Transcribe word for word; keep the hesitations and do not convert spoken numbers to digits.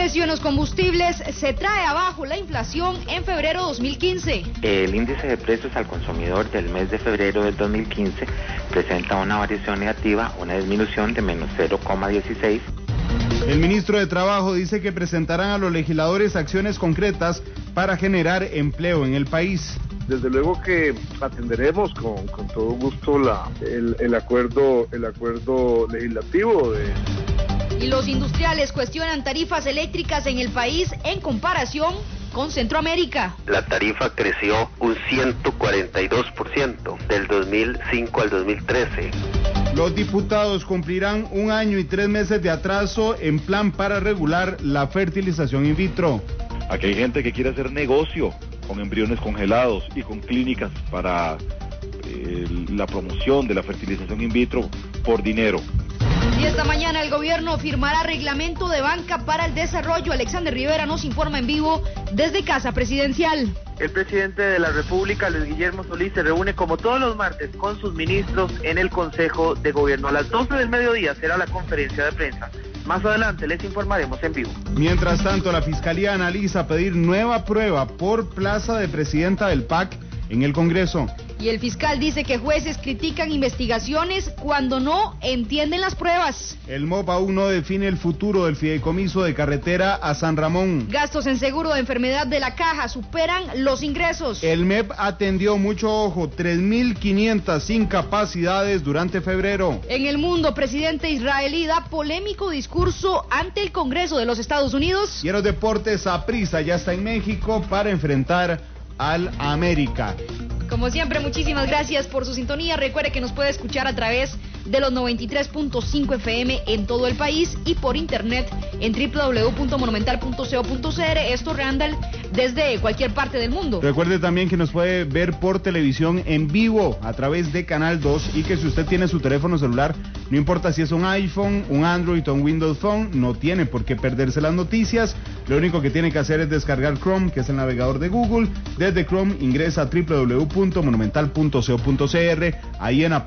precio en los combustibles se trae abajo la inflación en febrero dos mil quince. El índice de precios al consumidor del mes de febrero del dos mil quince presenta una variación negativa, una disminución de menos cero coma dieciséis. El ministro de Trabajo dice que presentarán a los legisladores acciones concretas para generar empleo en el país. Desde luego que atenderemos con, con todo gusto la, el, el acuerdo, el acuerdo legislativo de... Y los industriales cuestionan tarifas eléctricas en el país en comparación con Centroamérica. La tarifa creció un ciento cuarenta y dos por ciento del dos mil cinco al dos mil trece. Los diputados cumplirán un año y tres meses de atraso en plan para regular la fertilización in vitro. Aquí hay gente que quiere hacer negocio con embriones congelados y con clínicas para eh, la promoción de la fertilización in vitro por dinero. Y esta mañana el gobierno firmará reglamento de banca para el desarrollo. Alexander Rivera nos informa en vivo desde Casa Presidencial. El presidente de la República, Luis Guillermo Solís, se reúne como todos los martes con sus ministros en el Consejo de Gobierno. A las doce del mediodía será la conferencia de prensa. Más adelante les informaremos en vivo. Mientras tanto, la Fiscalía analiza pedir nueva prueba por plaza de presidenta del P A C en el Congreso. Y el fiscal dice que jueces critican investigaciones cuando no entienden las pruebas. El M O P aún no define el futuro del fideicomiso de carretera a San Ramón. Gastos en seguro de enfermedad de la Caja superan los ingresos. El M E P atendió, mucho ojo, tres mil quinientas incapacidades durante febrero. En el mundo, presidente israelí da polémico discurso ante el Congreso de los Estados Unidos. Y en los deportes, Saprissa ya está en México para enfrentar al América. Como siempre, muchísimas gracias por su sintonía. Recuerde que nos puede escuchar a través de los noventa y tres punto cinco F M en todo el país y por internet en doble u doble u doble u punto monumental punto co punto c r. Esto, Randall, desde cualquier parte del mundo. Recuerde también que nos puede ver por televisión en vivo a través de Canal dos y que si usted tiene su teléfono celular, no importa si es un iPhone, un Android o un Windows Phone, no tiene por qué perderse las noticias. Lo único que tiene que hacer es descargar Chrome, que es el navegador de Google. Desde Chrome ingresa a doble u doble u doble u punto monumental punto co punto c r. Ahí en